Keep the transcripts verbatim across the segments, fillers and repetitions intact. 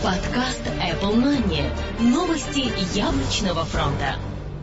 Подкаст Apple Money. Новости яблочного фронта.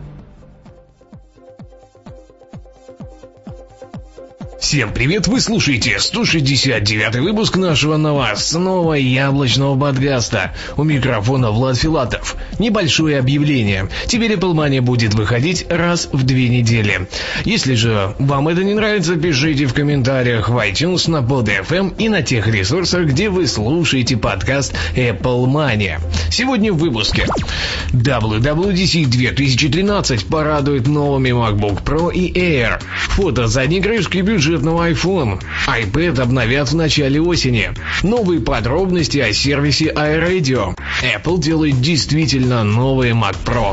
Всем привет, вы слушаете сто шестьдесят девятый выпуск нашего новостного яблочного подкаста. У микрофона Влад Филатов. Небольшое объявление. Теперь Apple Money будет выходить раз в две недели. Если же вам это не нравится, пишите в комментариях в iTunes, на под эф эм и на тех ресурсах, где вы слушаете подкаст Apple Money. Сегодня в выпуске. дабл ю дабл ю ди си две тысячи тринадцать порадует новыми MacBook Pro и Air. Фото задней крышки бюджетного iPhone. iPad обновят в начале осени. Новые подробности о сервисе iRadio. Apple делает действительно новый Mac Pro.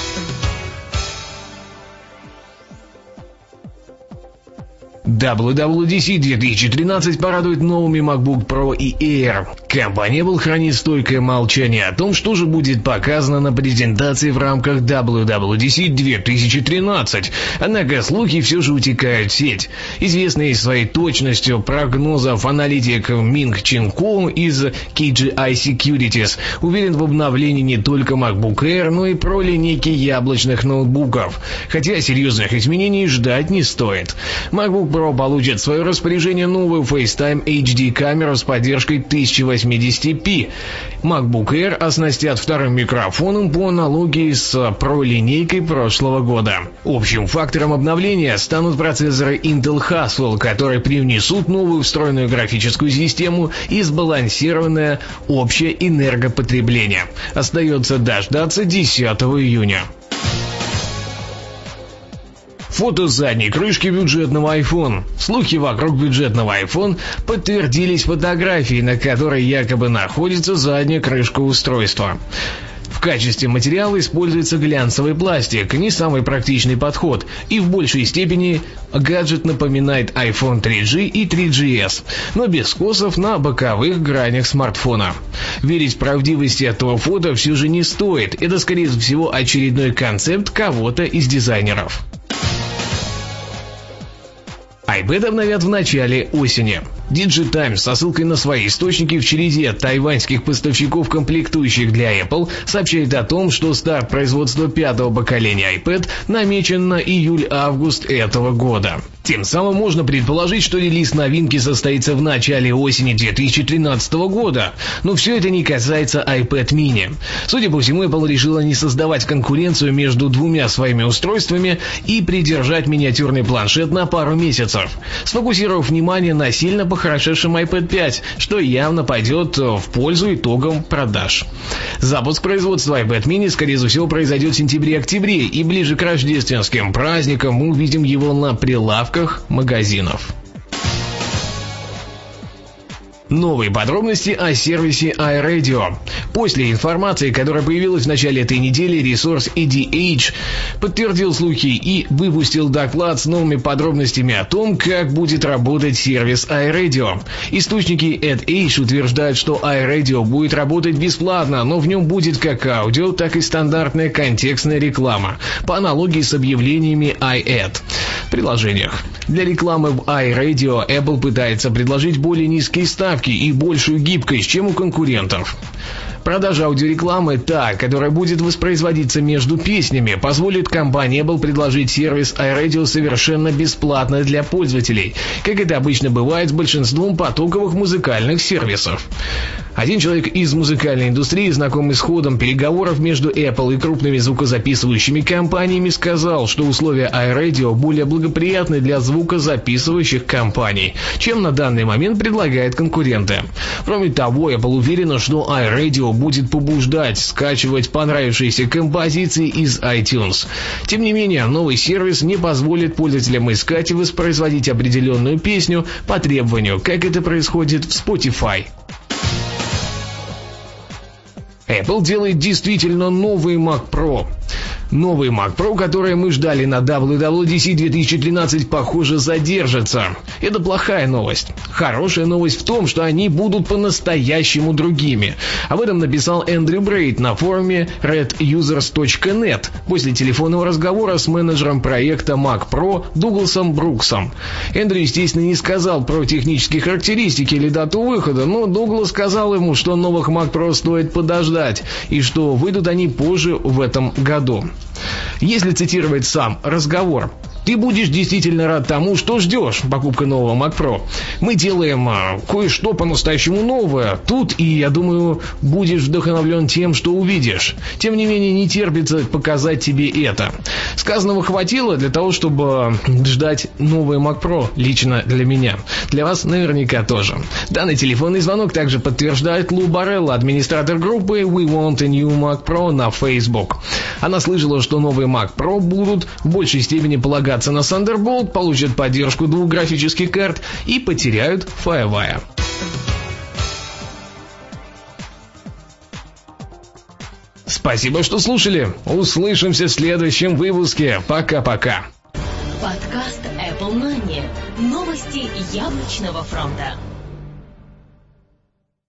дабл ю дабл ю ди си две тысячи тринадцать порадует новыми MacBook Pro и Air. Компания Apple хранит стойкое молчание о том, что же будет показано на презентации в рамках дабл ю дабл ю ди си две тысячи тринадцать. Однако слухи все же утекают в сеть. Известный своей точностью прогнозов аналитик Минг Чин Ку из кей джи ай Securities уверен в обновлении не только MacBook Air, но и Pro линейки яблочных ноутбуков. Хотя серьезных изменений ждать не стоит. MacBook Pro получит в свое распоряжение новую FaceTime эйч ди камеру с поддержкой тысяча восемьдесят пи. MacBook Air оснастят вторым микрофоном по аналогии с Pro линейкой прошлого года. Общим фактором обновления станут процессоры Intel Haswell, которые привнесут новую встроенную графическую систему и сбалансированное общее энергопотребление. Остается дождаться десятого июня. Фото задней крышки бюджетного iPhone. Слухи вокруг бюджетного iPhone подтвердились фотографией, на которой якобы находится задняя крышка устройства. В качестве материала используется глянцевый пластик, не самый практичный подход, и в большей степени гаджет напоминает iPhone три джи и три джи эс, но без скосов на боковых гранях смартфона. Верить в правдивость этого фото все же не стоит, это скорее всего очередной концепт кого-то из дизайнеров. iPad обновят в начале осени. DigiTimes со ссылкой на свои источники в череде тайваньских поставщиков комплектующих для Apple сообщает о том, что старт производства пятого поколения iPad намечен на июль-август этого года. Тем самым можно предположить, что релиз новинки состоится в начале осени две тысячи тринадцатого года. Но все это не касается iPad mini. Судя по всему, Apple решила не создавать конкуренцию между двумя своими устройствами и придержать миниатюрный планшет на пару месяцев, сфокусировав внимание на сильно похорошевшем iPad пять, что явно пойдет в пользу итогам продаж. Запуск производства iPad mini, скорее всего, произойдет в сентябре-октябре, и ближе к рождественским праздникам мы увидим его на прилавках магазинов. Новые подробности о сервисе iRadio. После информации, которая появилась в начале этой недели, ресурс и ди эйч подтвердил слухи и выпустил доклад с новыми подробностями о том, как будет работать сервис iRadio. Источники эдж утверждают, что iRadio будет работать бесплатно, но в нем будет как аудио, так и стандартная контекстная реклама, по аналогии с объявлениями iAd в приложениях. Для рекламы в iRadio Apple пытается предложить более низкие ставки и большую гибкость, чем у конкурентов. Продажа аудиорекламы, та, которая будет воспроизводиться между песнями, позволит компании Apple предложить сервис iRadio совершенно бесплатно для пользователей, как это обычно бывает с большинством потоковых музыкальных сервисов. Один человек из музыкальной индустрии, знакомый с ходом переговоров между Apple и крупными звукозаписывающими компаниями, сказал, что условия iRadio более благоприятны для звукозаписывающих компаний, чем на данный момент предлагают конкуренты. Кроме того, Apple уверена, что iRadio будет побуждать скачивать понравившиеся композиции из iTunes. Тем не менее, новый сервис не позволит пользователям искать и воспроизводить определенную песню по требованию, как это происходит в Spotify. Apple делает действительно новый Mac Pro. Новый Mac Pro, который мы ждали на дабл ю дабл ю ди си две тысячи тринадцать, похоже, задержится. Это плохая новость. Хорошая новость в том, что они будут по-настоящему другими. Об этом написал Эндрю Брейд на форуме ред юзерс точка нет после телефонного разговора с менеджером проекта Mac Pro Дугласом Бруксом. Эндрю, естественно, не сказал про технические характеристики или дату выхода, но Дуглас сказал ему, что новых Mac Pro стоит подождать и что выйдут они позже в этом году. Если цитировать сам разговор: «Ты будешь действительно рад тому, что ждешь, покупка нового Mac Pro. Мы делаем а, кое-что по-настоящему новое тут, и, я думаю, будешь вдохновлен тем, что увидишь. Тем не менее, не терпится показать тебе это». Сказанного хватило для того, чтобы ждать новый Mac Pro лично для меня. Для вас наверняка тоже. Данный телефонный звонок также подтверждает Лу Барелла, администратор группы We Want a New Mac Pro на Facebook. Она слышала, что новые Mac Pro будут в большей степени полагаться на Thunderbolt, получат поддержку двух графических карт и потеряют FireWire. Спасибо, что слушали. Услышимся в следующем выпуске. Пока-пока. Подкаст Apple Money. Новости яблочного фронта.